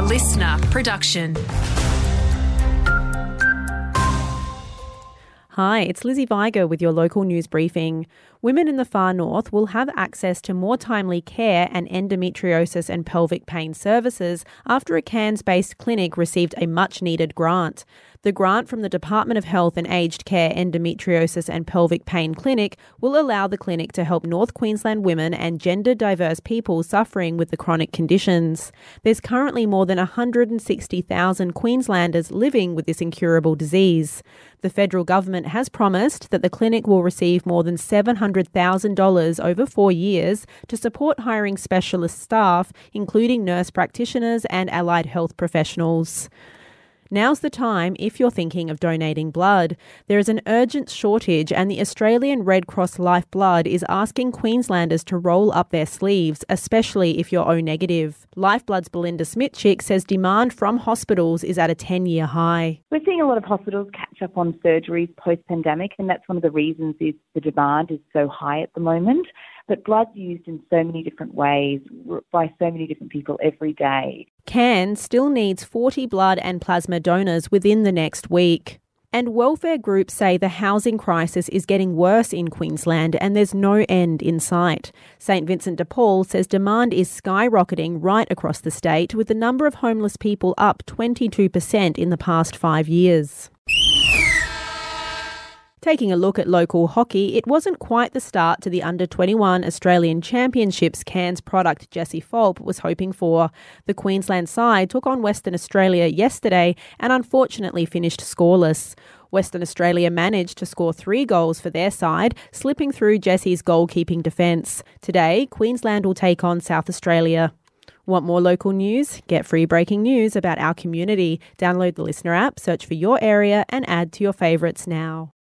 listener production. Hi, it's Lizzie Viger with your local news briefing. Women in the far north will have access to more timely care and endometriosis and pelvic pain services after a Cairns-based clinic received a much-needed grant. The grant from the Department of Health and Aged Care Endometriosis and Pelvic Pain Clinic will allow the clinic to help North Queensland women and gender-diverse people suffering with the chronic conditions. There's currently more than 160,000 Queenslanders living with this incurable disease. The federal government has promised that the clinic will receive more than $700,000 over 4 years to support hiring specialist staff, including nurse practitioners and allied health professionals. Now's the time if you're thinking of donating blood. There is an urgent shortage and the Australian Red Cross Lifeblood is asking Queenslanders to roll up their sleeves, especially if you're O negative. Lifeblood's Belinda Smitchick says demand from hospitals is at a 10-year high. We're seeing a lot of hospitals catch up on surgeries post-pandemic, and that's one of the reasons is the demand is so high at the moment. But blood's used in so many different ways by so many different people every day. Cairns still needs 40 blood and plasma donors within the next week. And welfare groups say the housing crisis is getting worse in Queensland and there's no end in sight. St Vincent de Paul says demand is skyrocketing right across the state, with the number of homeless people up 22% in the past 5 years. Taking a look at local hockey, it wasn't quite the start to the Under-21 Australian Championships Cairns product Jessie Fulp was hoping for. The Queensland side took on Western Australia yesterday and unfortunately finished scoreless. Western Australia managed to score 3 goals for their side, slipping through Jessie's goalkeeping defence. Today, Queensland will take on South Australia. Want more local news? Get free breaking news about our community. Download the Listener app, search for your area and add to your favourites now.